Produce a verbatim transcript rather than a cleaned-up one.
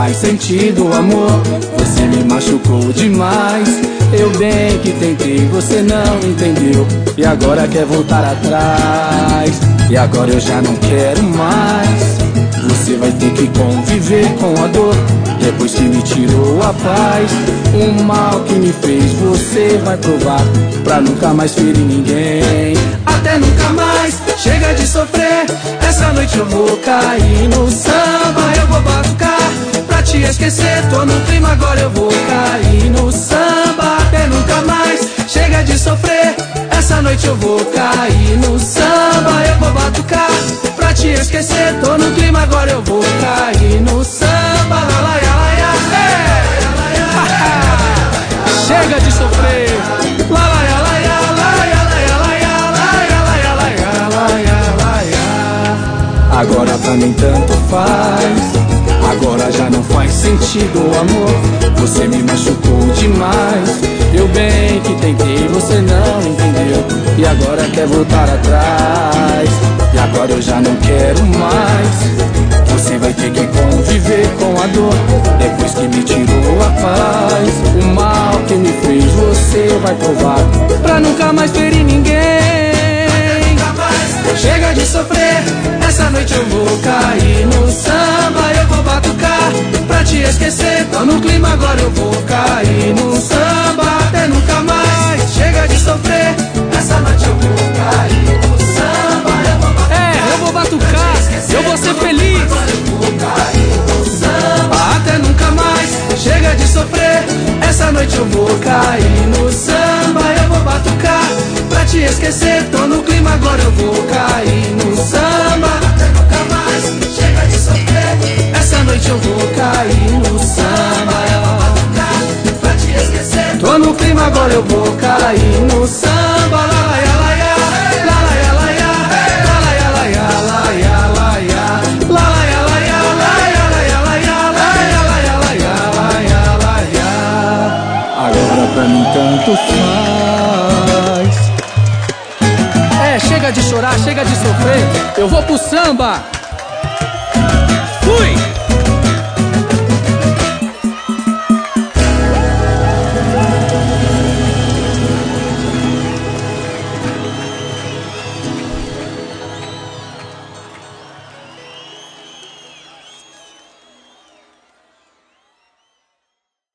faz sentido, amor. Você me machucou demais. Eu bem que tentei, você não entendeu. E agora quer voltar atrás. E agora eu já não quero mais. Você vai ter que conviver com a dor, depois que me tirou a paz. O mal que me fez você vai provar, pra nunca mais ferir ninguém. Até nunca mais, chega de sofrer. Essa noite eu vou cair no samba. Eu vou batucar pra te esquecer. Tô no clima, agora eu vou cair no samba. Até nunca mais, chega de sofrer. Essa noite eu vou cair no samba. Eu vou batucar pra te esquecer. Tô no clima, agora eu vou cair no samba. Lalaia, laia, é. Chega de sofrer. Lalaia, laia, laia, laia, laia, laia, laia, laia, laia. Agora pra mim tanto faz. Agora já não faz sentido, amor. Você me machucou demais. Eu bem que tentei, você não entendeu. E agora quer voltar atrás. E agora eu já não quero mais. Você vai ter que conviver com a dor, depois que me tirou a paz. O mal que me fez você vai provar, pra nunca mais ferir ninguém. Nunca mais. Chega de sofrer. Essa noite eu vou cair no samba. Eu vou batucar pra te esquecer. Tô no clima, agora eu vou cair no samba. Até nunca mais. Chega de sofrer. Essa noite eu vou cair no samba. Eu vou batucar, é, eu vou batucar, eu vou ser feliz. Agora eu vou cair no samba. Até nunca mais. Chega de sofrer. Essa noite eu vou cair no samba. Eu vou batucar pra te esquecer. Tô no clima, agora eu vou cair no samba. Até nunca mais. Chega de sofrer. Essa noite eu vou cair no samba. Eu vou batucar pra te esquecer. Tô no clima, agora eu vou cair no samba. Lalaia, laia, lalaia, laia, lalaia, laia, laia, laia, lalaia, laia, laia, laia, laia, laia, laia, laia, laia. Agora pra mim tanto faz. É, chega de chorar, chega de sofrer. Eu vou pro samba.